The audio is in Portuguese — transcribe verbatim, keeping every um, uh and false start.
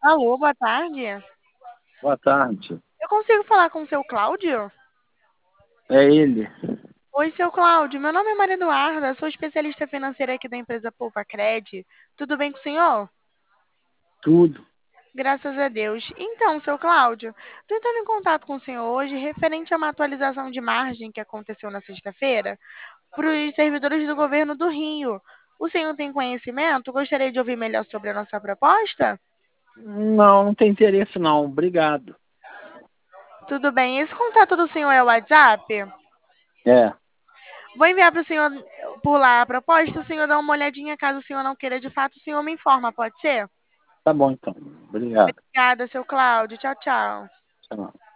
Alô, boa tarde. Boa tarde. Eu consigo falar com o seu Cláudio? É ele. Oi, seu Cláudio. Meu nome é Maria Eduarda, sou especialista financeira aqui da empresa Poupa Cred. Tudo bem com o senhor? Tudo. Graças a Deus. Então, seu Cláudio, estou entrando em contato com o senhor hoje referente a uma atualização de margem que aconteceu na sexta-feira para os servidores do governo do Rio. O senhor tem conhecimento? Gostaria de ouvir melhor sobre a nossa proposta? Não, não tem interesse não. Obrigado. Tudo bem. Esse contato do senhor é o WhatsApp? É, Vou enviar para o senhor por lá a proposta, o senhor dá uma olhadinha, caso o senhor não queira de fato, o senhor me informa, pode ser? tá bom então. Obrigado. Obrigada, seu Cláudio. Tchau, tchau. Tchau.